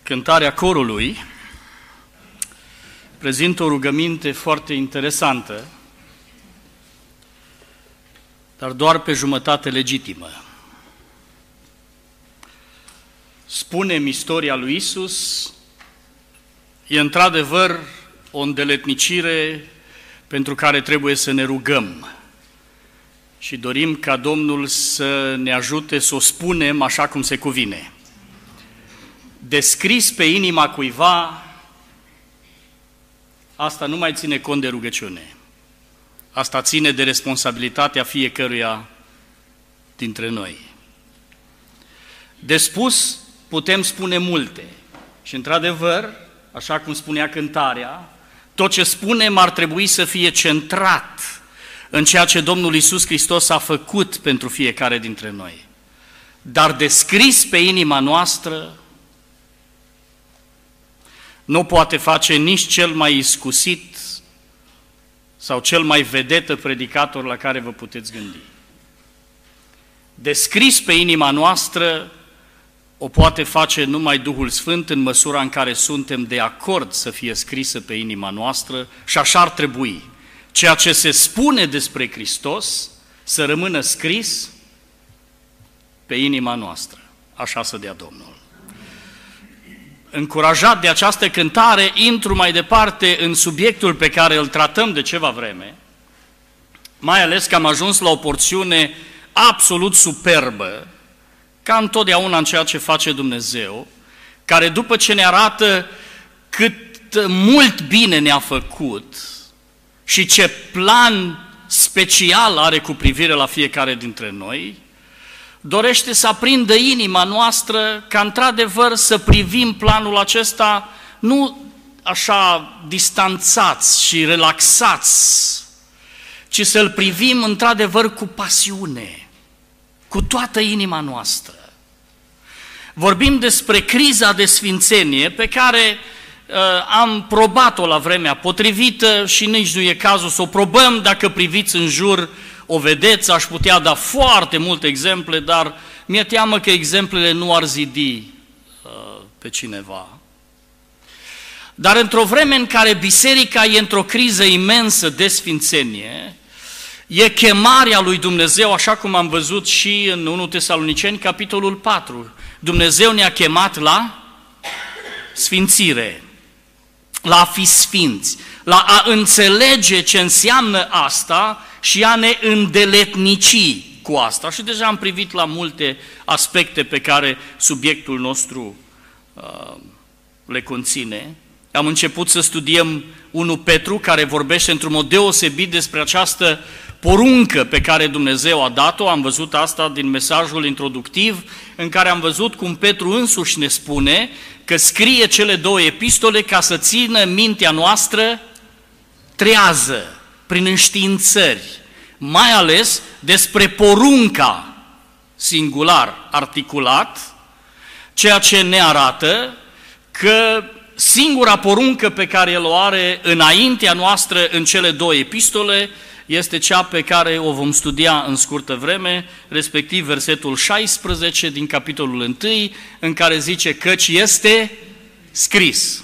cântarea corului prezintă o rugăminte foarte interesantă, dar doar pe jumătate legitimă. Spune-mi istoria lui Iisus, e într-adevăr o îndeletnicire pentru care trebuie să ne rugăm și dorim ca Domnul să ne ajute să o spunem așa cum se cuvine. Descris pe inima cuiva, asta nu mai ține cont de rugăciune. Asta ține de responsabilitatea fiecăruia dintre noi. De spus putem spune multe și într-adevăr, așa cum spunea cântarea, tot ce spunem ar trebui să fie centrat în ceea ce Domnul Iisus Hristos a făcut pentru fiecare dintre noi. Dar descris pe inima noastră nu poate face nici cel mai iscusit sau cel mai vedetă predicator la care vă puteți gândi. Descris pe inima noastră o poate face numai Duhul Sfânt în măsura în care suntem de acord să fie scrisă pe inima noastră și așa ar trebui. Ceea ce se spune despre Hristos să rămână scris pe inima noastră. Așa să dea Domnul. Încurajat de această cântare, intru mai departe în subiectul pe care îl tratăm de ceva vreme, mai ales că am ajuns la o porțiune absolut superbă, ca întotdeauna în ceea ce face Dumnezeu, care după ce ne arată cât mult bine ne-a făcut și ce plan special are cu privire la fiecare dintre noi, dorește să aprindă inima noastră ca într-adevăr să privim planul acesta nu așa distanțați și relaxați, ci să-l privim într-adevăr cu pasiune, cu toată inima noastră. Vorbim despre criza de sfințenie pe care am probat-o la vremea potrivită și nici nu e cazul să o probăm. Dacă priviți în jur, o vedeți, aș putea da foarte multe exemple, dar mi-e teamă că exemplele nu ar zidi pe cineva. Dar într-o vreme în care biserica e într-o criză imensă de sfințenie, e chemarea lui Dumnezeu, așa cum am văzut și în 1 Tesaloniceni, capitolul 4. Dumnezeu ne-a chemat la sfințire, la a fi sfinți, la a înțelege ce înseamnă asta și a ne îndeletnici cu asta. Și deja am privit la multe aspecte pe care subiectul nostru le conține. Am început să studiem 1 Petru, care vorbește într-un mod deosebit despre această poruncă pe care Dumnezeu a dat-o. Am văzut asta din mesajul introductiv, în care am văzut cum Petru însuși ne spune că scrie cele două epistole ca să țină mintea noastră trează, prin înștiințări, mai ales despre porunca singular articulat, ceea ce ne arată că singura poruncă pe care el o are înaintea noastră în cele două epistole este cea pe care o vom studia în scurtă vreme, respectiv versetul 16 din capitolul 1, în care zice căci este scris: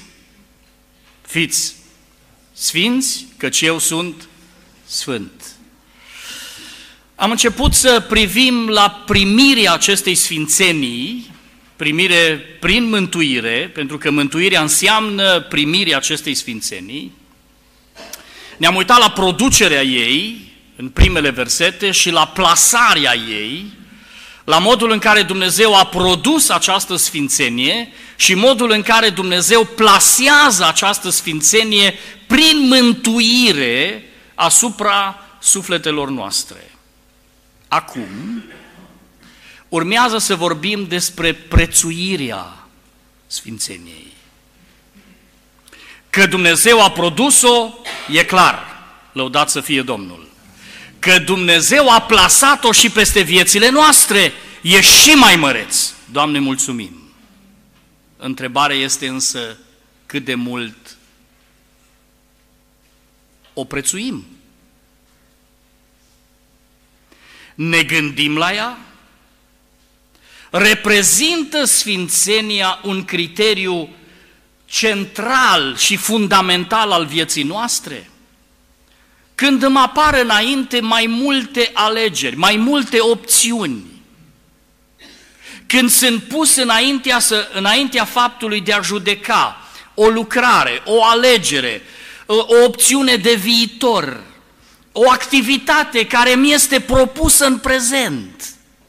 fiți sfinți, căci eu sunt sfânt. Am început să privim la primirea acestei sfințenii, primire prin mântuire, pentru că mântuirea înseamnă primirea acestei sfințenii. Ne-am uitat la producerea ei în primele versete și la plasarea ei, la modul în care Dumnezeu a produs această sfințenie și modul în care Dumnezeu plasează această sfințenie prin mântuire asupra sufletelor noastre. Acum urmează să vorbim despre prețuirea sfințeniei. Că Dumnezeu a produs-o, e clar, lăudat să fie Domnul. Că Dumnezeu a plasat-o și peste viețile noastre, e și mai măreț. Doamne, mulțumim! Întrebarea este însă cât de mult o prețuim. Ne gândim la ea? reprezintă sfințenia un criteriu central și fundamental al vieții noastre? Când îmi apar înainte mai multe alegeri, mai multe opțiuni, când sunt pus înaintea faptului de a judeca o lucrare, o alegere, o opțiune de viitor, o activitate care mi este propusă în prezent,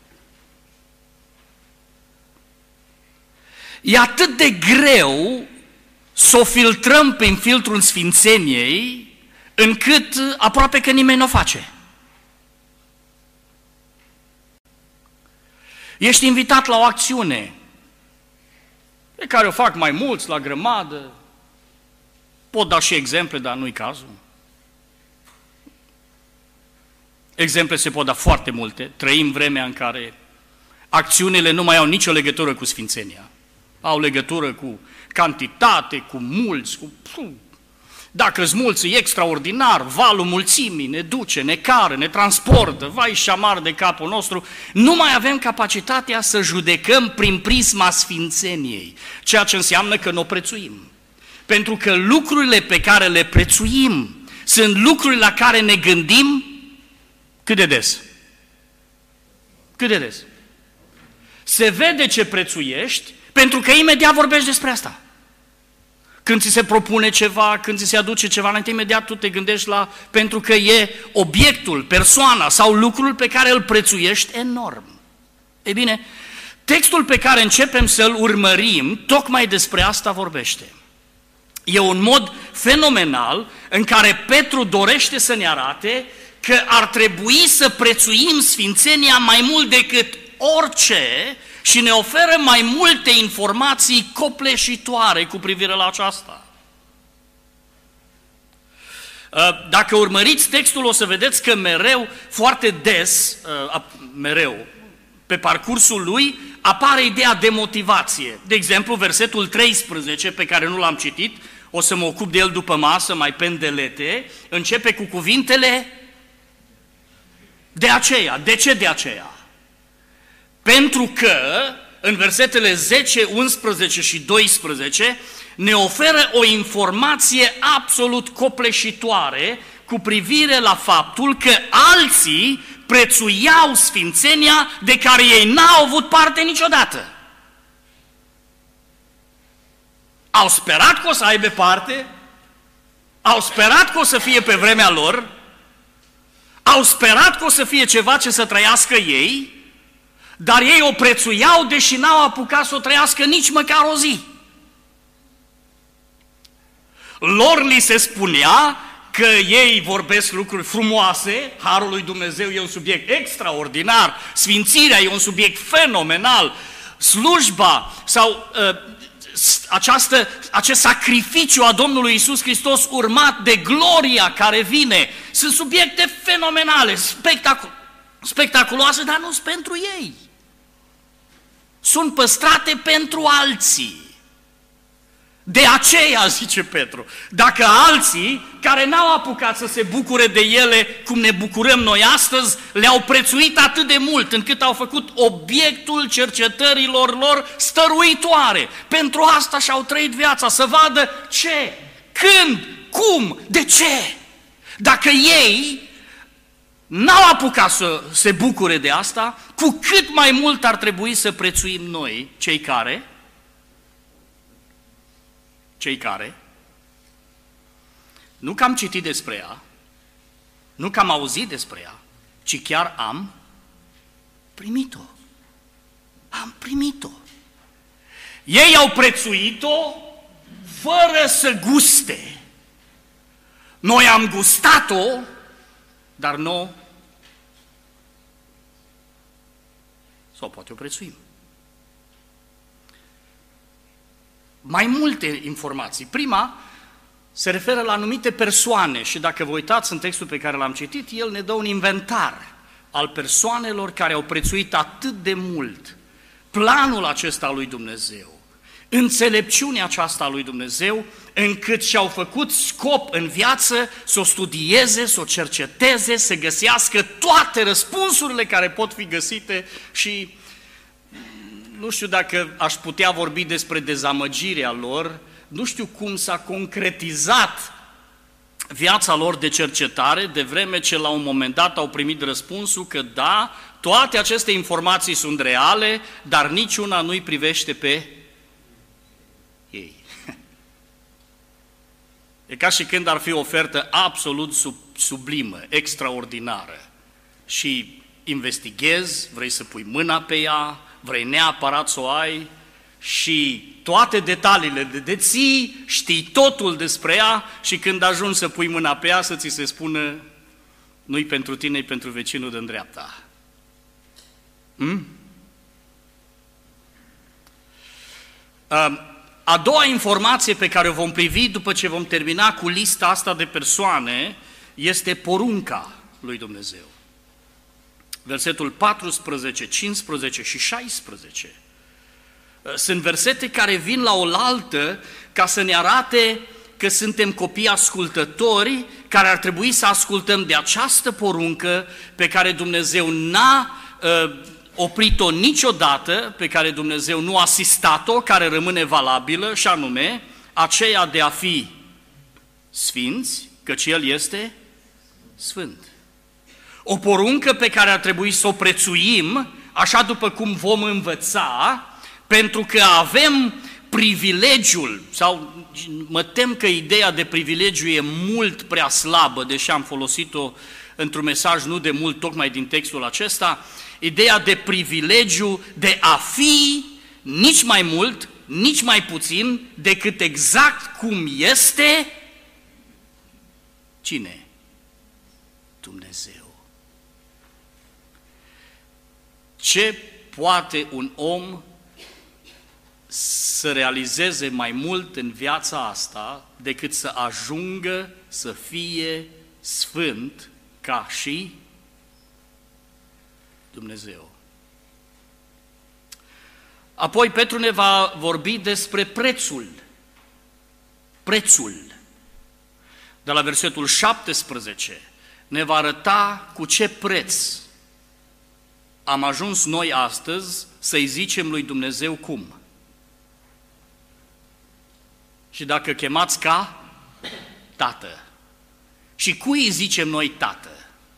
e atât de greu să o filtrăm prin filtrul sfințeniei, încât aproape că nimeni nu o face. Ești invitat la o acțiune pe care o fac mai mulți, la grămadă. Pot da și exemple, dar nu-i cazul. Exemple se pot da foarte multe. Trăim vremea în care acțiunile nu mai au nicio legătură cu sfințenia. Au legătură cu cantitate, cu mulți, cu... Dacă-s mulți, e extraordinar, valul mulțimii ne duce, ne cară, ne transportă, vai și amar de capul nostru. Nu mai avem capacitatea să judecăm prin prisma sfințeniei, ceea ce înseamnă că nu o prețuim. Pentru că lucrurile pe care le prețuim sunt lucruri la care ne gândim cât de des. Cât de des. Se vede ce prețuiești pentru că imediat vorbești despre asta. Când ți se propune ceva, când ți se aduce ceva înainte, imediat tu te gândești la, pentru că e obiectul, persoana sau lucrul pe care îl prețuiești enorm. Ei bine, textul pe care începem să-l urmărim, tocmai despre asta vorbește. E un mod fenomenal în care Petru dorește să ne arate că ar trebui să prețuim sfințenia mai mult decât orice și ne oferă mai multe informații copleșitoare cu privire la aceasta. Dacă urmăriți textul, o să vedeți că mereu, foarte des, pe parcursul lui, apare ideea de motivație. De exemplu, versetul 13, pe care nu l-am citit, o să mă ocup de el după masă, mai pendelete, începe cu cuvintele de aceea. De ce de aceea? Pentru că, în versetele 10, 11 și 12, ne oferă o informație absolut copleșitoare cu privire la faptul că alții prețuiau sfințenia de care ei n-au avut parte niciodată. Au sperat că o să aibă parte, au sperat că o să fie pe vremea lor, au sperat că o să fie ceva ce să trăiască ei, dar ei o prețuiau, deși n-au apucat să o trăiască nici măcar o zi. Lor li se spunea că ei vorbesc lucruri frumoase, Harul lui Dumnezeu e un subiect extraordinar, sfințirea e un subiect fenomenal, slujba sau acest sacrificiu a Domnului Iisus Hristos urmat de gloria care vine, sunt subiecte fenomenale, spectaculoase, dar nu sunt pentru ei. Sunt păstrate pentru alții. De aceea, zice Petru, dacă alții care n-au apucat să se bucure de ele cum ne bucurăm noi astăzi, le-au prețuit atât de mult încât au făcut obiectul cercetărilor lor stăruitoare. Pentru asta și-au trăit viața, să vadă ce, când, cum, de ce. Dacă ei n-au apucat să se bucure de asta, cu cât mai mult ar trebui să prețuim noi, cei care, nu că am citit despre ea, nu că am auzit despre ea, ci chiar am primit-o. Am primit-o. Ei au prețuit-o fără să guste. Noi am gustat-o, dar nu sau poate o prețuim. Mai multe informații. Prima se referă la anumite persoane și dacă vă uitați în textul pe care l-am citit, el ne dă un inventar al persoanelor care au prețuit atât de mult planul acesta al lui Dumnezeu, înțelepciunea aceasta a lui Dumnezeu, încât și-au făcut scop în viață să o studieze, să o cerceteze, să găsească toate răspunsurile care pot fi găsite și nu știu dacă aș putea vorbi despre dezamăgirea lor, nu știu cum s-a concretizat viața lor de cercetare, de vreme ce la un moment dat au primit răspunsul că da, toate aceste informații sunt reale, dar niciuna nu-i privește pe ei. E ca și când ar fi o ofertă absolut sublimă, extraordinară și investighezi, vrei să pui mâna pe ea, vrei neapărat să o ai și toate detaliile de deții, știi totul despre ea și când ajungi să pui mâna pe ea să ți se spună nu-i pentru tine, e pentru vecinul de-n dreapta. A doua informație pe care o vom privi după ce vom termina cu lista asta de persoane este porunca lui Dumnezeu. Versetul 14, 15 și 16. Sunt versete care vin la oaltă ca să ne arate că suntem copii ascultători, care ar trebui să ascultăm de această poruncă pe care Dumnezeu n-a oprit-o niciodată, pe care Dumnezeu nu a asistat-o, care rămâne valabilă, și anume aceea de a fi sfinți, căci El este sfânt. O poruncă pe care ar trebui să o prețuim, așa după cum vom învăța, pentru că avem privilegiul, sau mă tem că ideea de privilegiu e mult prea slabă, deși am folosit-o într-un mesaj nu de mult, tocmai din textul acesta, ideea de privilegiu de a fi nici mai mult, nici mai puțin decât exact cum este cine? Dumnezeu. Ce poate un om să realizeze mai mult în viața asta decât să ajungă să fie sfânt ca și Dumnezeu? Apoi Petru ne va vorbi despre prețul. Prețul. De la versetul 17 ne va arăta cu ce preț am ajuns noi astăzi să-i zicem lui Dumnezeu cum. Și dacă chemați ca Tată. Și cui îi zicem noi Tată?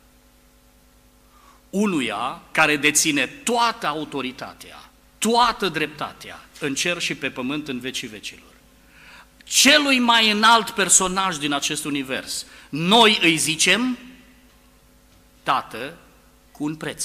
Unuia care deține toată autoritatea, toată dreptatea, în cer și pe pământ în vecii vecilor. Celui mai înalt personaj din acest univers, noi îi zicem Tată cu un preț.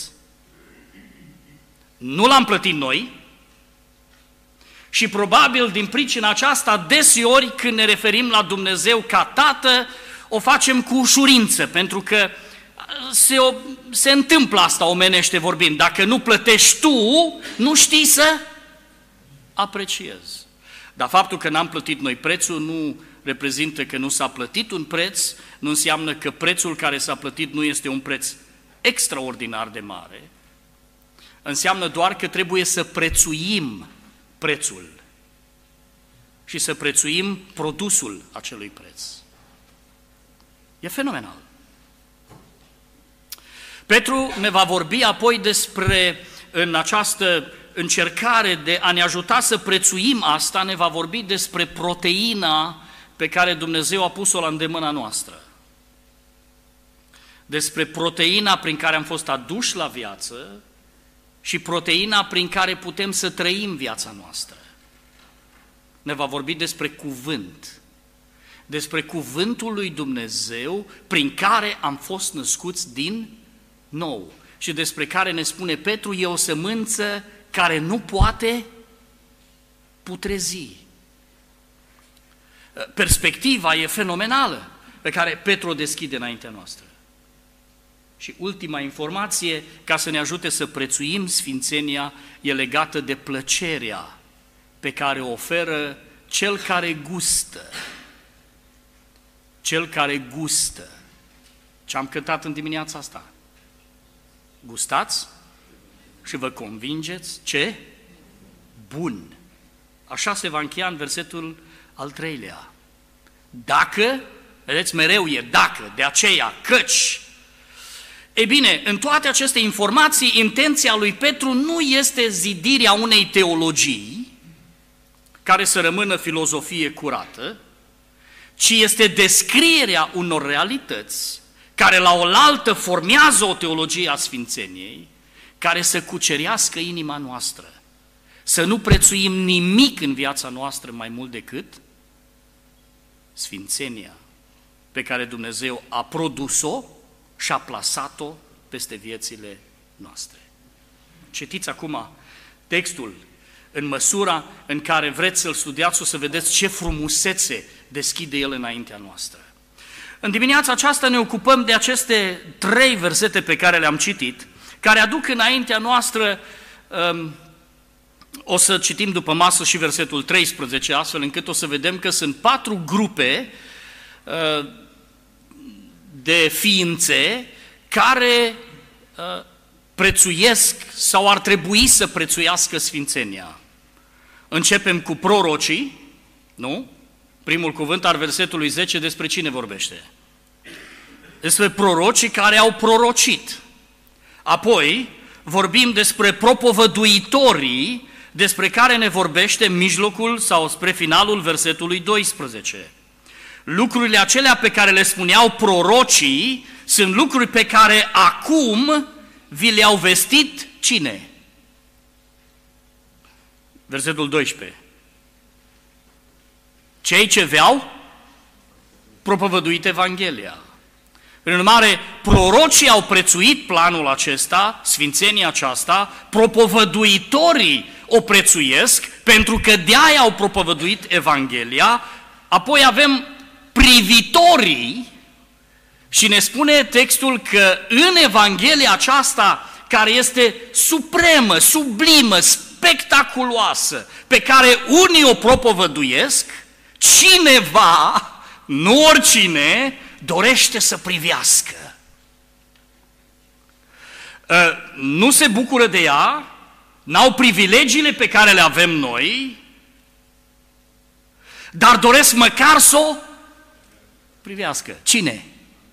Nu l-am plătit noi și probabil din pricina aceasta deseori când ne referim la Dumnezeu ca Tată, o facem cu ușurință, pentru că se întâmplă asta omenește vorbind. Dacă nu plătești tu, nu știi să apreciezi. Dar faptul că n-am plătit noi prețul nu reprezintă că nu s-a plătit un preț, nu înseamnă că prețul care s-a plătit nu este un preț extraordinar de mare, înseamnă doar că trebuie să prețuim prețul și să prețuim produsul acelui preț. E fenomenal. Petru ne va vorbi apoi despre, în această încercare de a ne ajuta să prețuim asta, ne va vorbi despre proteina pe care Dumnezeu a pus-o la îndemâna noastră. Despre proteina prin care am fost aduși la viață și proteina prin care putem să trăim viața noastră. Ne va vorbi despre cuvânt, despre cuvântul lui Dumnezeu prin care am fost născuți din nou și despre care ne spune Petru, e o sămânță care nu poate putrezi. Perspectiva e fenomenală pe care Petru o deschide înaintea noastră. Și ultima informație, ca să ne ajute să prețuim sfințenia, e legată de plăcerea pe care o oferă cel care gustă. Cel care gustă. Ce am cântat în dimineața asta? Gustați și vă convingeți ce? Bun. Așa se va încheia în versetul al 3-lea. Dacă, vedeți, mereu e dacă, de aceea, căci Ei bine, în toate aceste informații, intenția lui Petru nu este zidirea unei teologii care să rămână filozofie curată, ci este descrierea unor realități care la oaltă formează o teologie a sfințeniei, care să cucerească inima noastră. Să nu prețuim nimic în viața noastră mai mult decât sfințenia pe care Dumnezeu a produs-o și a plasat-o peste viețile noastre. Citiți acum textul în măsura în care vreți să-l studiați, o să vedeți ce frumusețe deschide el înaintea noastră. În dimineața aceasta ne ocupăm de aceste 3 versete pe care le-am citit, care aduc înaintea noastră, o să citim după masă și versetul 13, astfel încât o să vedem că sunt 4 grupe de ființe care prețuiesc sau ar trebui să prețuiască sfințenia. Începem cu prorocii, nu? Primul cuvânt al versetului 10 despre cine vorbește? Despre prorocii care au prorocit. Apoi vorbim despre propovăduitorii despre care ne vorbește în mijlocul sau spre finalul versetului 12. Lucrurile acelea pe care le spuneau prorocii sunt lucruri pe care acum vi le-au vestit cine? Versetul 12. Cei ce v-au propovăduit Evanghelia. Prin urmare, prorocii au prețuit planul acesta, sfințenia aceasta, propovăduitorii o prețuiesc pentru că de-aia au propovăduit Evanghelia, apoi avem privitorii și ne spune textul că în Evanghelia aceasta, care este supremă, sublimă, spectaculoasă, pe care unii o propovăduiesc, cineva, nu oricine, dorește să privească. Nu se bucură de ea, n-au privilegiile pe care le avem noi, dar doresc măcar să o privească. Cine?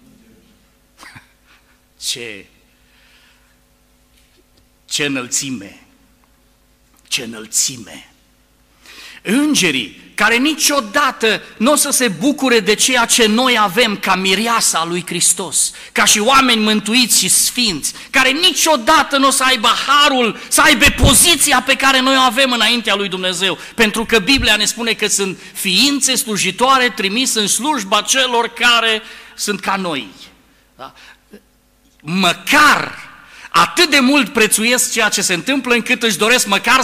Ce înălțime! Ce înălțime! Îngerii care niciodată nu o să se bucure de ceea ce noi avem ca mireasa lui Hristos, ca și oameni mântuiți și sfinți, care niciodată nu o să aibă harul, să aibă poziția pe care noi o avem înaintea lui Dumnezeu, pentru că Biblia ne spune că sunt ființe slujitoare trimise în slujba celor care sunt ca noi. Da? Măcar atât de mult prețuiesc ceea ce se întâmplă încât își doresc măcar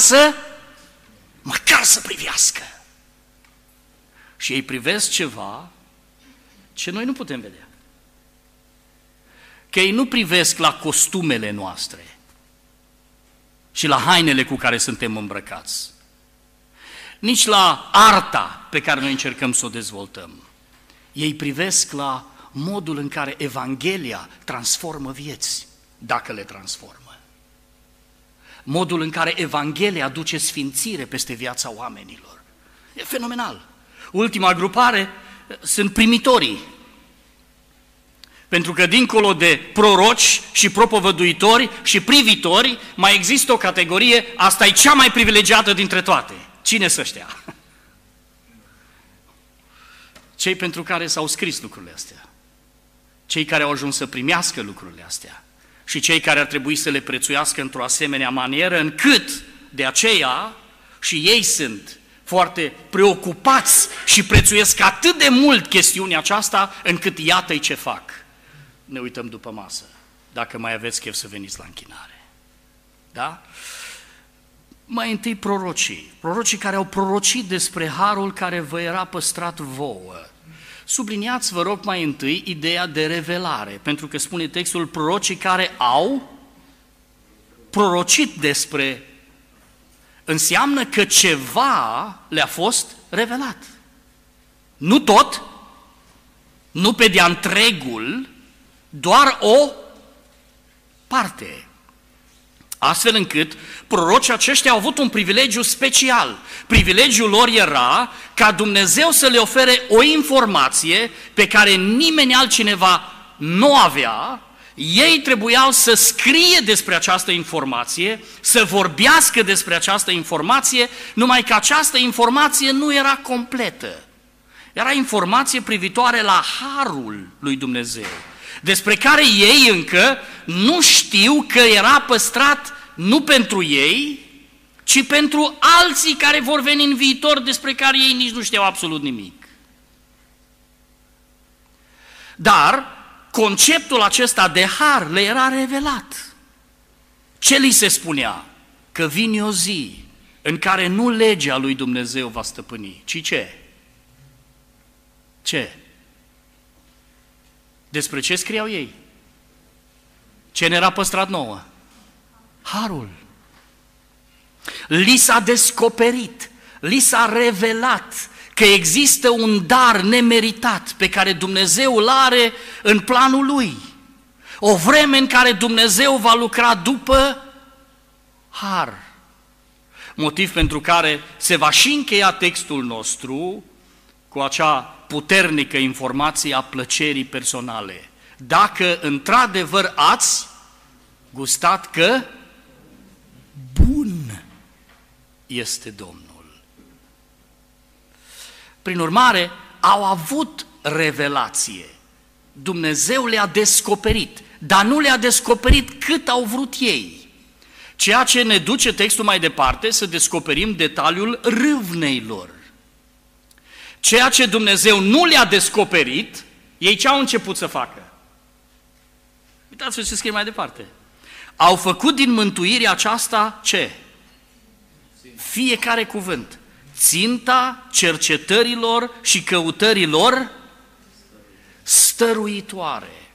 să privească. Și ei privesc ceva ce noi nu putem vedea. Că ei nu privesc la costumele noastre și la hainele cu care suntem îmbrăcați, nici la arta pe care noi încercăm să o dezvoltăm. Ei privesc la modul în care Evanghelia transformă vieți, dacă le transformă. Modul în care Evanghelia aduce sfințire peste viața oamenilor. E fenomenal. Ultima grupare sunt primitorii. Pentru că dincolo de proroci și propovăduitori și privitori, mai există o categorie, asta e cea mai privilegiată dintre toate. Cine să ăștia? Cei pentru care s-au scris lucrurile astea. Cei care au ajuns să primească lucrurile astea. Și cei care ar trebui să le prețuiască într-o asemenea manieră, încât de aceea și ei sunt foarte preocupați și prețuiesc atât de mult chestiunea aceasta, încât iată-i ce fac. Ne uităm după masă, dacă mai aveți chef să veniți la închinare. Da? Mai întâi prorocii care au prorocit despre harul care vă era păstrat vouă. Subliniați, vă rog, mai întâi ideea de revelare, pentru că spune textul prorocii care au prorocit despre, înseamnă că ceva le-a fost revelat. Nu tot, nu pe de-a întregul, doar o parte. Astfel încât prorocii aceștia au avut un privilegiu special. Privilegiul lor era ca Dumnezeu să le ofere o informație pe care nimeni altcineva nu avea Ei trebuiau să scrie despre această informație, să vorbească despre această informație, numai că această informație nu era completă. Era informație privitoare la harul lui Dumnezeu, despre care ei încă nu știu că era păstrat nu pentru ei, ci pentru alții care vor veni în viitor, despre care ei nici nu știau absolut nimic. Dar conceptul acesta de har le era revelat. Ce li se spunea? Că vine o zi în care nu legea lui Dumnezeu va stăpâni, ci ce? Ce? Despre ce scriau ei? Ce ne era păstrat nouă? Harul. Li s-a descoperit, li s-a revelat că există un dar nemeritat pe care Dumnezeu îl are în planul Lui. O vreme în care Dumnezeu va lucra după har. Motiv pentru care se va și încheia textul nostru cu acea puternică informație a plăcerii personale. Dacă într-adevăr ați gustat că bun este Domnul. Prin urmare, au avut revelație. Dumnezeu le-a descoperit, dar nu le-a descoperit cât au vrut ei. Ceea ce ne duce textul mai departe să descoperim detaliul râvnei lor. Ceea ce Dumnezeu nu le-a descoperit, ei ce au început să facă? Uitați-vă ce scrie mai departe. Au făcut din mântuirea aceasta ce? Fiecare cuvânt. Ținta cercetărilor și căutărilor stăruitoare.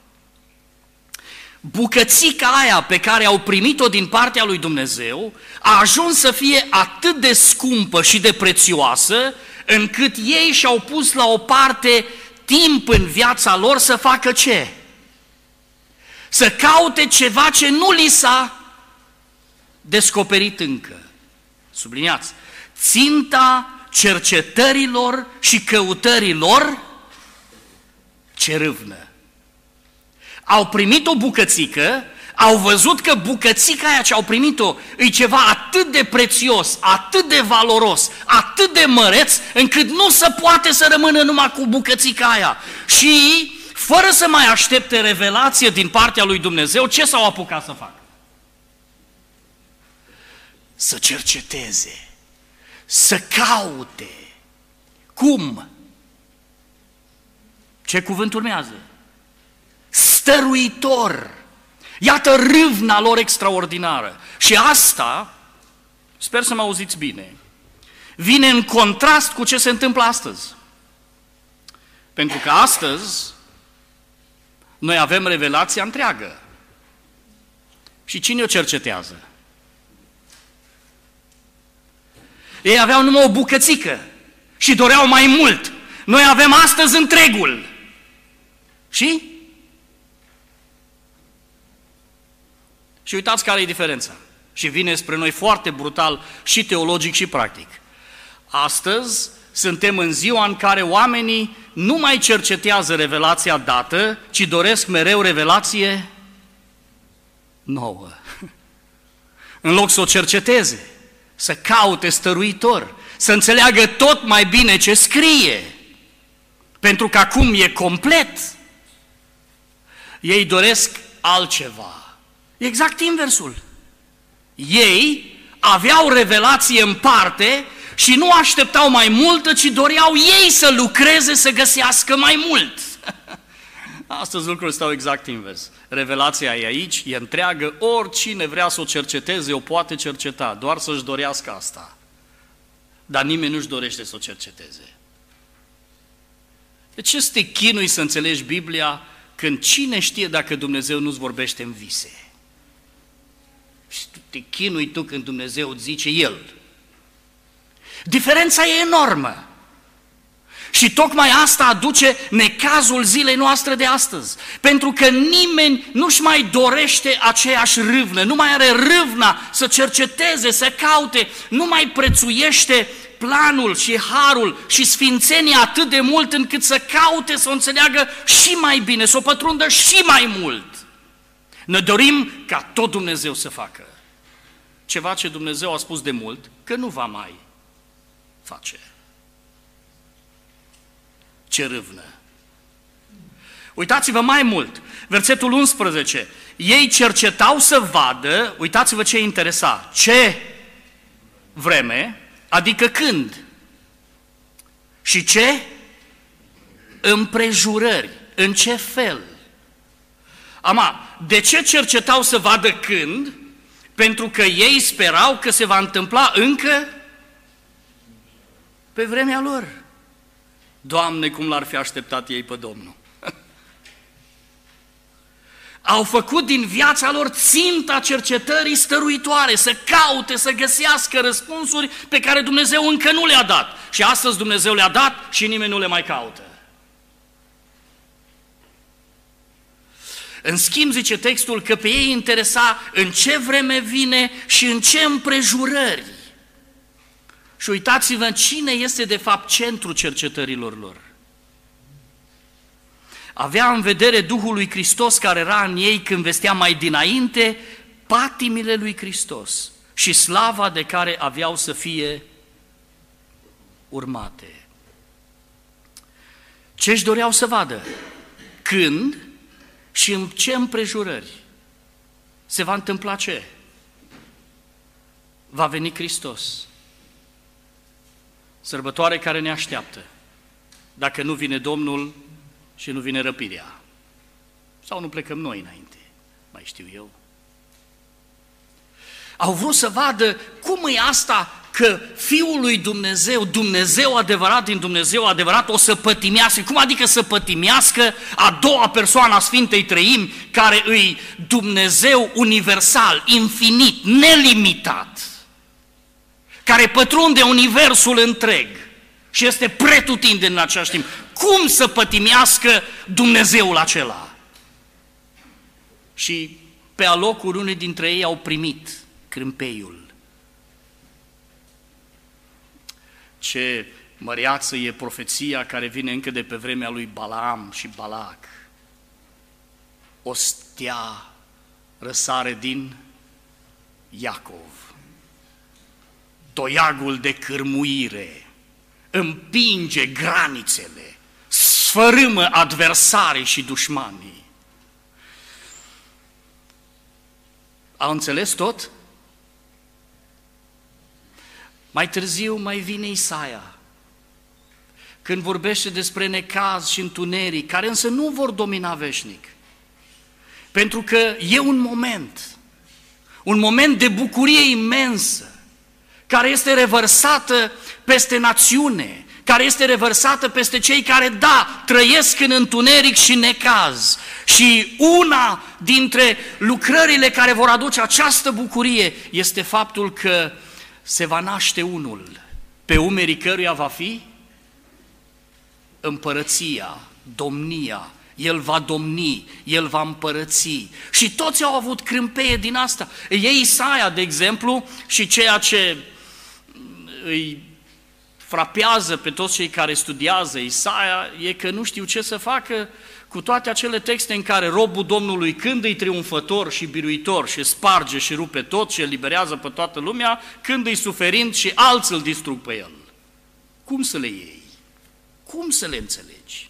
Bucățica aia pe care au primit-o din partea lui Dumnezeu a ajuns să fie atât de scumpă și de prețioasă, încât ei și-au pus la o parte timp în viața lor să facă ce? Să caute ceva ce nu li s-a descoperit încă. Subliniați. Ținta cercetărilor și căutărilor ce râvnă. Au primit o bucățică, au văzut că bucățica aia ce au primit-o e ceva atât de prețios, atât de valoros, atât de măreț, încât nu se poate să rămână numai cu bucățica aia. Și fără să mai aștepte revelație din partea lui Dumnezeu, ce s-au apucat să facă? Să cerceteze, să caute. Cum? Ce cuvânt urmează? Stăruitor. Iată râvna lor extraordinară. Și asta, sper să mă auziți bine, vine în contrast cu ce se întâmplă astăzi. Pentru că astăzi noi avem revelația întreagă. Și cine o cercetează? Ei aveau numai o bucățică și doreau mai mult. Noi avem astăzi întregul. Și? Și uitați care e diferența. Și vine spre noi foarte brutal și teologic și practic. Astăzi suntem în ziua în care oamenii nu mai cercetează revelația dată, ci doresc mereu revelație nouă. În loc să o cerceteze, să caute stăruitor, să înțeleagă tot mai bine ce scrie, pentru că acum e complet. Ei doresc altceva. Exact inversul. Ei aveau revelație în parte și nu așteptau mai multă, ci doreau ei să lucreze, să găsească mai mult. Astăzi lucrurile stau exact invers. Revelația e aici, e întreagă, oricine vrea să o cerceteze, o poate cerceta, doar să-și dorească asta. Dar nimeni nu-și dorește să o cerceteze. De ce să te chinui să înțelegi Biblia când cine știe dacă Dumnezeu nu-ți vorbește în vise? Și te chinui tu când Dumnezeu îți zice El. Diferența e enormă. Și tocmai asta aduce necazul zilei noastre de astăzi. Pentru că nimeni nu-și mai dorește aceeași râvnă, nu mai are râvna să cerceteze, să caute, nu mai prețuiește planul și harul și sfințenia atât de mult încât să caute, să o înțeleagă și mai bine, să o pătrundă și mai mult. Ne dorim ca tot Dumnezeu să facă ceva ce Dumnezeu a spus de mult că nu va mai face. Ce râvnă! Uitați-vă mai mult, versetul 11. Ei cercetau să vadă, uitați-vă ce interesa, ce vreme, adică când, și ce împrejurări, în ce fel. De ce cercetau să vadă când? Pentru că ei sperau că se va întâmpla încă pe vremea lor. Doamne, cum l-ar fi așteptat ei pe Domnul! Au făcut din viața lor ținta cercetării stăruitoare, să caute, să găsească răspunsuri pe care Dumnezeu încă nu le-a dat. Și astăzi Dumnezeu le-a dat și nimeni nu le mai caută. În schimb, zice textul, că pe ei interesa în ce vreme vine și în ce împrejurări. Și uitați-vă cine este de fapt centrul cercetărilor lor. Avea în vedere Duhul lui Hristos care era în ei când vestea mai dinainte patimile lui Hristos și slava de care aveau să fie urmate. Ce își doreau să vadă? Când și în ce împrejurări se va întâmpla ce? Va veni Hristos. Sărbătoare care ne așteaptă. Dacă nu vine Domnul și nu vine răpirea. Sau nu plecăm noi înainte, mai știu eu. Au vrut să vadă cum e asta că Fiul lui Dumnezeu, Dumnezeu adevărat din Dumnezeu adevărat, o să pătimească. Cum adică să pătimească a doua persoană a Sfintei Treimi, care îi Dumnezeu universal, infinit, nelimitat, care pătrunde universul întreg și este pretutindeni în același timp. Cum să pătimească Dumnezeul acela? Și pe alocuri unii dintre ei au primit crâmpeiul. Ce măreață e profeția care vine încă de pe vremea lui Balaam și Balac. O stea răsare din Iacov. Toiagul de cârmuire împinge granițele, sfărâmă adversarii și dușmanii. Au înțeles tot? Mai târziu mai vine Isaia, când vorbește despre necaz și întuneric, care însă nu vor domina veșnic. Pentru că e un moment de bucurie imensă, care este revărsată peste națiune, care este revărsată peste cei care, da, trăiesc în întuneric și necaz. Și una dintre lucrările care vor aduce această bucurie este faptul că se va naște unul, pe umerii căruia va fi împărăția, domnia, el va domni, el va împărăți. Și toți au avut crâmpeie din asta. E Isaia, de exemplu, și ceea ce îi frapează pe toți cei care studiază Isaia e că nu știu ce să facă cu toate acele texte în care robul Domnului, când îi triumfător și biruitor și sparge și rupe tot și eliberează pe toată lumea, când îi suferind și alții îl distrug pe el. Cum să le iei? Cum să le înțelegi?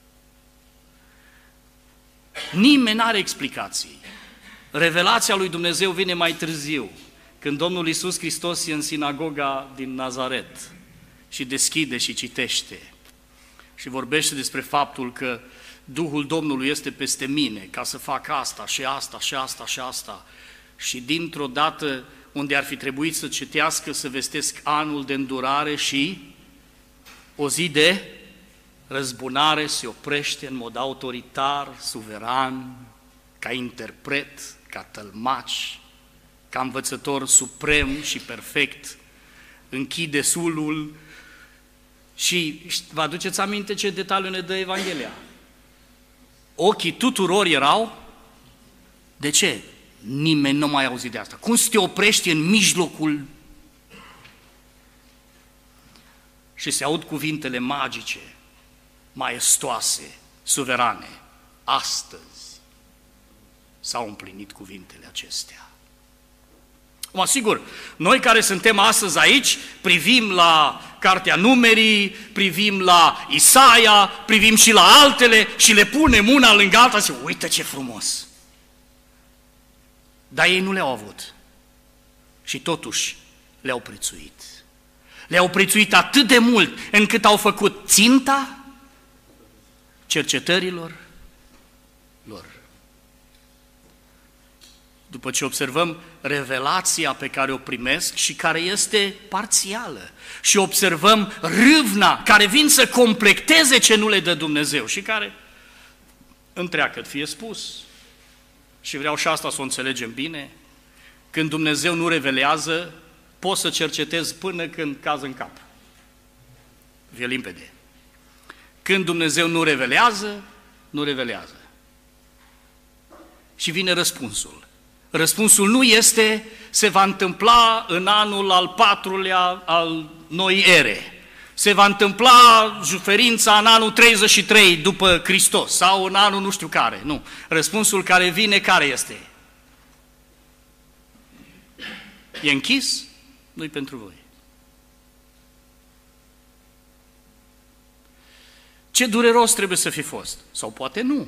Nimeni n-are explicații. Revelația lui Dumnezeu vine mai târziu, când Domnul Iisus Hristos e în sinagoga din Nazaret și deschide și citește și vorbește despre faptul că Duhul Domnului este peste mine ca să fac asta și asta și asta și asta. Și dintr-o dată unde ar fi trebuit să citească, să vestesc anul de îndurare și o zi de răzbunare, se oprește în mod autoritar, suveran, ca interpret, ca tălmaci, ca învățător suprem și perfect, închide sulul și vă aduceți aminte ce detaliu ne dă Evanghelia? Ochii tuturor erau, de ce? Nimeni nu mai auzit de asta. Cum să te oprești în mijlocul? Și se aud cuvintele magice, maestoase, suverane. Astăzi s-au împlinit cuvintele acestea. Mă sigur, noi care suntem astăzi aici, privim la Cartea Numerii, privim la Isaia, privim și la altele și le punem una lângă alta și uite ce frumos! Dar ei nu le-au avut și totuși le-au prețuit. Le-au prețuit atât de mult încât au făcut ținta cercetărilor lor. După ce observăm revelația pe care o primesc și care este parțială și observăm râvna care vin să completeze ce nu le dă Dumnezeu și care întreagăt fie spus, și vreau și asta să o înțelegem bine, când Dumnezeu nu revelează, poți să cercetezi până când cază în cap. E limpede. Când Dumnezeu nu revelează, nu revelează. Și vine răspunsul. Răspunsul nu este se va întâmpla în anul al 4-lea al noii ere. Se va întâmpla suferința în anul 33 după Hristos sau în anul nu știu care. Nu. Răspunsul care vine, care este? E închis? Nu-i pentru voi. Ce dureros trebuie să fi fost? Sau poate nu.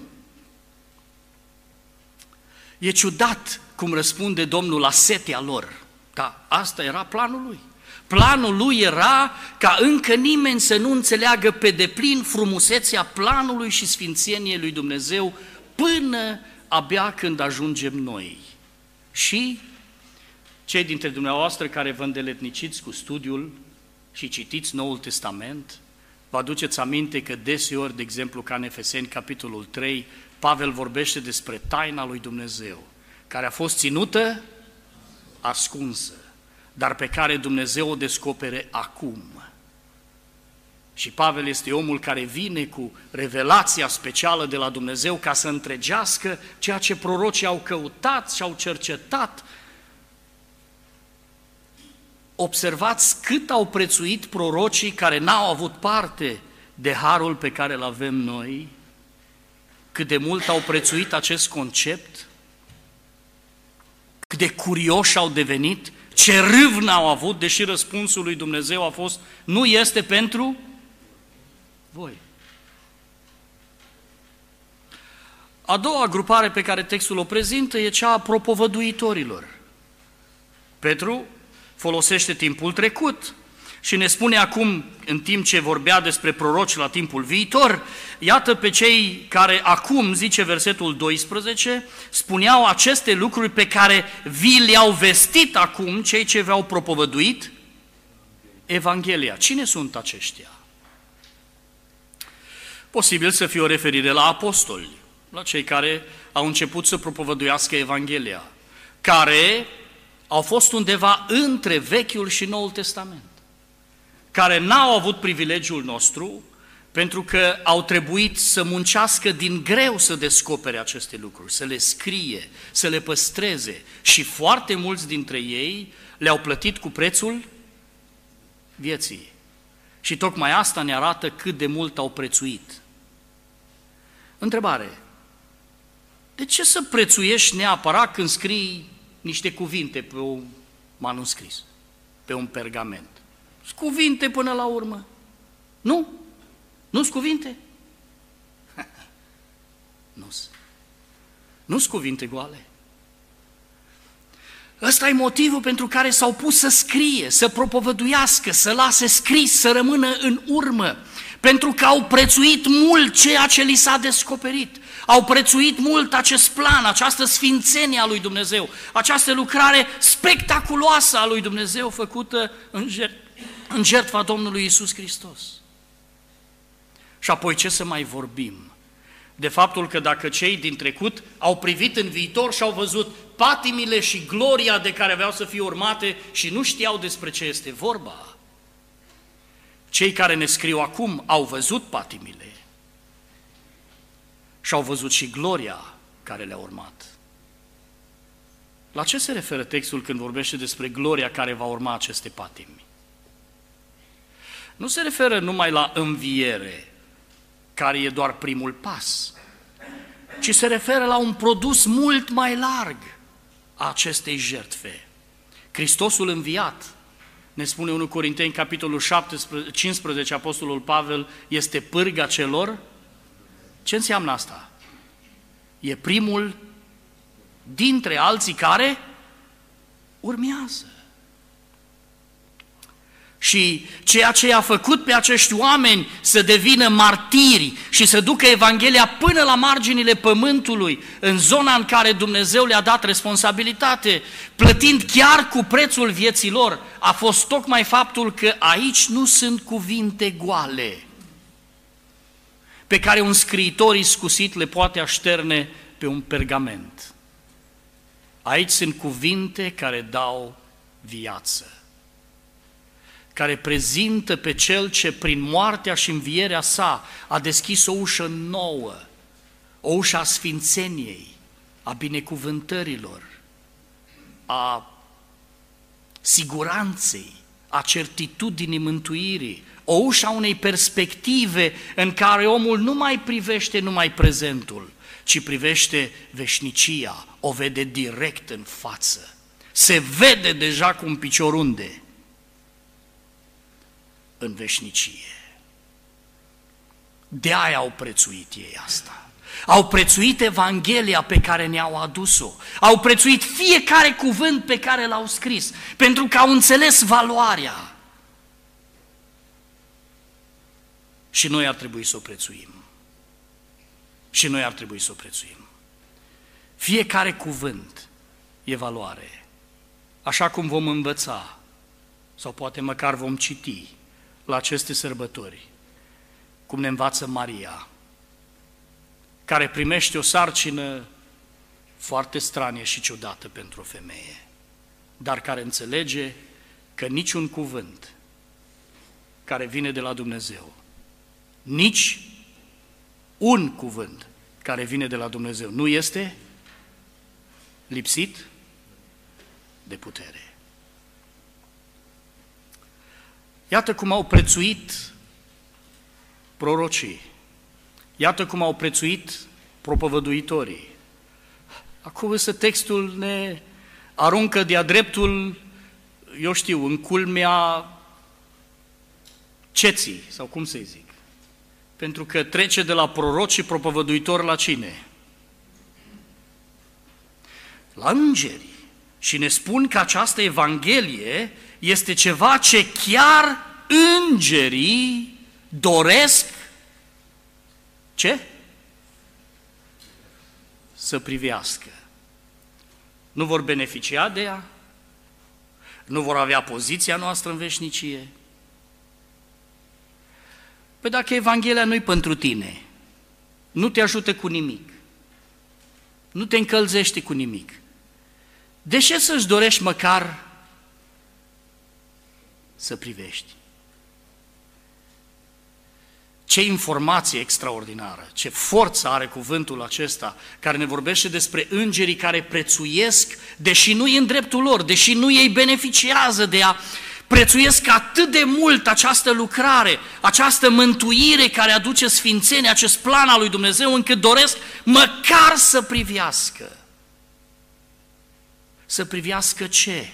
E ciudat cum răspunde Domnul la setea lor, dar asta era planul lui. Planul lui era ca încă nimeni să nu înțeleagă pe deplin frumusețea planului și sfințeniei lui Dumnezeu până abia când ajungem noi. Și cei dintre dumneavoastră care vă îndeletniciți cu studiul și citiți Noul Testament, vă aduceți aminte că deseori, de exemplu, ca în Efeseni, capitolul 3, Pavel vorbește despre taina lui Dumnezeu, care a fost ținută ascunsă, dar pe care Dumnezeu o descopere acum. Și Pavel este omul care vine cu revelația specială de la Dumnezeu ca să întregească ceea ce prorocii au căutat și au cercetat. Observați cât au prețuit prorocii care n-au avut parte de harul pe care îl avem noi, cât de mult au prețuit acest concept, cât de curioși au devenit, ce râvnă au avut, deși răspunsul lui Dumnezeu a fost, nu este pentru voi. A doua grupare pe care textul o prezintă e cea a propovăduitorilor. Petru folosește timpul trecut și ne spune acum, în timp ce vorbea despre proroci la timpul viitor, iată pe cei care acum, zice versetul 12, spuneau aceste lucruri pe care vi le-au vestit acum cei ce v-au propovăduit Evanghelia. Cine sunt aceștia? Posibil să fie o referire la apostoli, la cei care au început să propovăduiască Evanghelia, care au fost undeva între Vechiul și Noul Testament, care n-au avut privilegiul nostru, pentru că au trebuit să muncească din greu să descopere aceste lucruri, să le scrie, să le păstreze și foarte mulți dintre ei le-au plătit cu prețul vieții. Și tocmai asta ne arată cât de mult au prețuit. Întrebare: de ce să prețuiești neapărat când scrii niște cuvinte pe un manuscris, pe un pergament? Sunt cuvinte până la urmă. Nu? Nu-s cuvinte? Nu-s cuvinte goale. Ăsta e motivul pentru care s-au pus să scrie, să propovăduiască, să lase scris, să rămână în urmă, pentru că au prețuit mult ceea ce li s-a descoperit. Au prețuit mult acest plan, această sfințenie a lui Dumnezeu, această lucrare spectaculoasă a lui Dumnezeu făcută în jertfa Domnului Iisus Hristos. Și apoi ce să mai vorbim? De faptul că dacă cei din trecut au privit în viitor și au văzut patimile și gloria de care aveau să fie urmate și nu știau despre ce este vorba, cei care ne scriu acum au văzut patimile și au văzut și gloria care le-a urmat. La ce se referă textul când vorbește despre gloria care va urma aceste patimi? Nu se referă numai la înviere, care e doar primul pas, ci se referă la un produs mult mai larg a acestei jertfe. Hristosul înviat, ne spune 1 Corinteni, capitolul 15, Apostolul Pavel, este pârga celor. Ce înseamnă asta? E primul dintre alții care urmează. Și ceea ce a făcut pe acești oameni să devină martiri și să ducă Evanghelia până la marginile pământului, în zona în care Dumnezeu le-a dat responsabilitate, plătind chiar cu prețul vieții lor, a fost tocmai faptul că aici nu sunt cuvinte goale pe care un scriitor iscusit le poate așterne pe un pergament. Aici sunt cuvinte care dau viață, care prezintă pe Cel ce prin moartea și învierea sa a deschis o ușă nouă, o ușă a sfințeniei, a binecuvântărilor, a siguranței, a certitudinii mântuirii, o ușă a unei perspective în care omul nu mai privește numai prezentul, ci privește veșnicia, o vede direct în față, se vede deja cu un picior unde? În veșnicie. De aia au prețuit ei asta. Au prețuit Evanghelia pe care ne-au adus-o. Au prețuit fiecare cuvânt pe care l-au scris, pentru că au înțeles valoarea. Și noi ar trebui să o prețuim. Și noi ar trebui să o prețuim. Fiecare cuvânt e valoare. Așa cum vom învăța, sau poate măcar vom citi la aceste sărbători, cum ne învață Maria, care primește o sarcină foarte stranie și ciudată pentru o femeie, dar care înțelege că niciun cuvânt care vine de la Dumnezeu, nici un cuvânt care vine de la Dumnezeu nu este lipsit de putere. Iată cum au prețuit prorocii, iată cum au prețuit propovăduitorii. Acum însă textul ne aruncă de-a dreptul, eu știu, în culmea ceții, sau cum să-i zic. Pentru că trece de la proroci și propovăduitori la cine? La îngeri. Și ne spun că această Evanghelie este ceva ce chiar îngerii doresc ce? Să privească. Nu vor beneficia de ea, nu vor avea poziția noastră în veșnicie. Păi dacă Evanghelia nu-i pentru tine, nu te ajută cu nimic, nu te încălzește cu nimic, de ce să-ți dorești măcar să privești? Ce informație extraordinară, ce forță are cuvântul acesta, care ne vorbește despre îngerii care prețuiesc, deși nu e în dreptul lor, deși nu ei beneficiază de ea, prețuiesc atât de mult această lucrare, această mântuire care aduce sfințenie, acest plan al lui Dumnezeu, încât doresc măcar să privească. Să privească ce?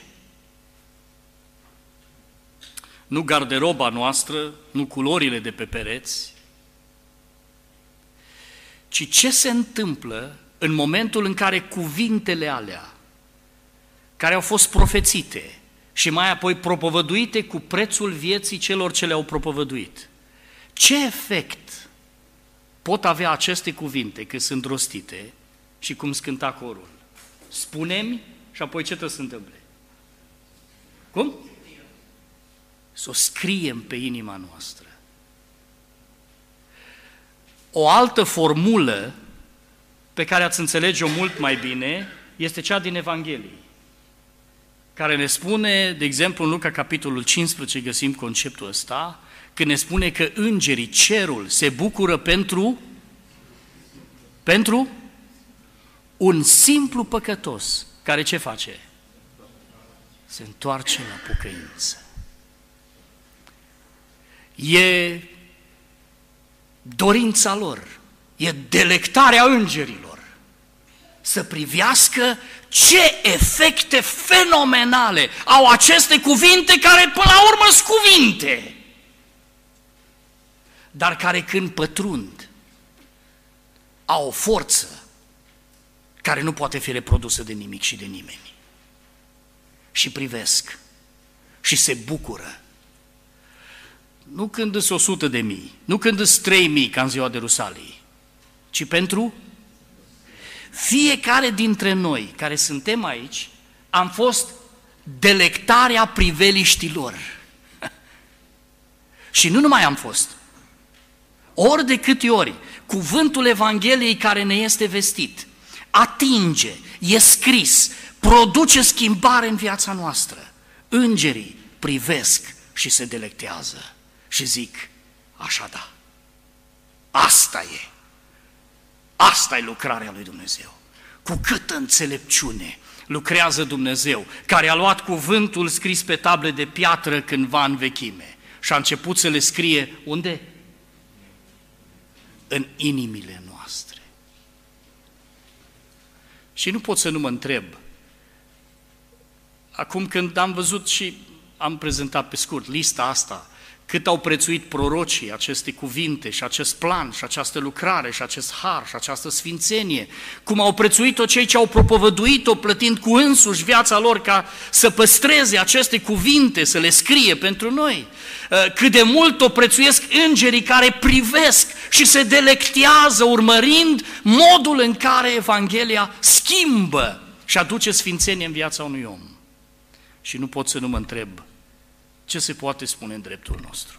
Nu garderoba noastră, nu culorile de pe pereți, ci ce se întâmplă în momentul în care cuvintele alea, care au fost profețite și mai apoi propovăduite cu prețul vieții celor ce le-au propovăduit, ce efect pot avea aceste cuvinte când sunt rostite și cum scânta corul? Spune-mi și apoi ce trebuie să se întâmple? Cum? Să o scriem pe inima noastră. O altă formulă pe care ați înțelege-o mult mai bine este cea din Evanghelie, care ne spune, de exemplu, în Luca, capitolul 15, găsim conceptul ăsta, când ne spune că îngerii, cerul, se bucură pentru un simplu păcătos, care ce face? Se întoarce la pocăință. E dorința lor, e delectarea îngerilor să privească ce efecte fenomenale au aceste cuvinte care până la urmă sunt cuvinte, dar care când pătrund au o forță care nu poate fi reprodusă de nimic și de nimeni. Și privesc și se bucură. Nu când îs 100.000, nu când îs 3.000 ca în ziua de Rusalii, ci pentru fiecare dintre noi care suntem aici, am fost delectarea priveliștilor. Și nu numai am fost. Ori de câte ori cuvântul Evangheliei care ne este vestit atinge, e scris, produce schimbare în viața noastră, îngerii privesc și se delectează și zic, așa da, asta e. Asta e lucrarea lui Dumnezeu. Cu câtă înțelepciune lucrează Dumnezeu, care a luat cuvântul scris pe table de piatră cândva în vechime și a început să le scrie, unde? În inimile noastre. Și nu pot să nu mă întreb, acum când am văzut și am prezentat pe scurt lista asta, cât au prețuit prorocii aceste cuvinte și acest plan și această lucrare și acest har și această sfințenie, cum au prețuit-o cei ce au propovăduit-o plătind cu însuși viața lor ca să păstreze aceste cuvinte, să le scrie pentru noi, cât de mult o prețuiesc îngerii care privesc și se delectează urmărind modul în care Evanghelia schimbă și aduce sfințenie în viața unui om. Și nu pot să nu mă întreb, ce se poate spune în dreptul nostru?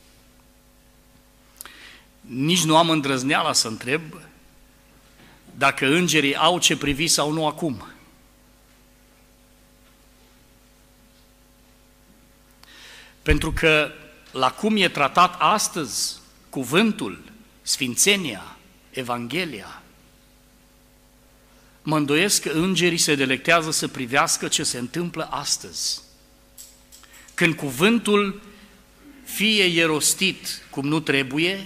Nici nu am îndrăzneala să întreb dacă îngerii au ce privi sau nu acum. Pentru că la cum e tratat astăzi cuvântul, sfințenia, Evanghelia, mă îndoiesc că îngerii se delectează să privească ce se întâmplă astăzi. Când cuvântul fie e rostit cum nu trebuie,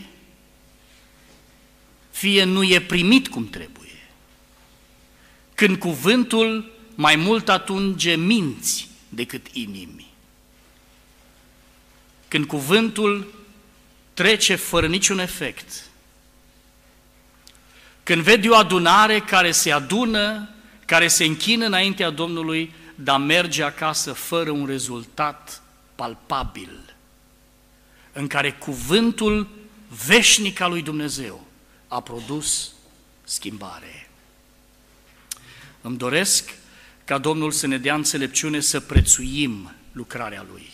fie nu e primit cum trebuie. Când cuvântul mai mult atunge minți decât inimi. Când cuvântul trece fără niciun efect. Când vede o adunare care se adună, care se închină înaintea Domnului, dar merge acasă fără un rezultat palpabil, în care cuvântul veșnic al lui Dumnezeu a produs schimbare. Îmi doresc ca Domnul să ne dea înțelepciune să prețuim lucrarea Lui.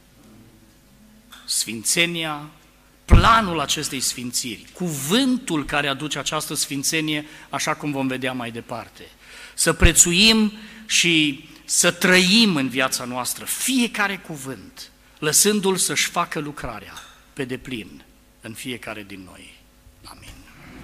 Sfințenia, planul acestei sfințiri, cuvântul care aduce această sfințenie, așa cum vom vedea mai departe. Să prețuim și să trăim în viața noastră fiecare cuvânt, lăsându-l să-și facă lucrarea pe deplin în fiecare din noi. Amin.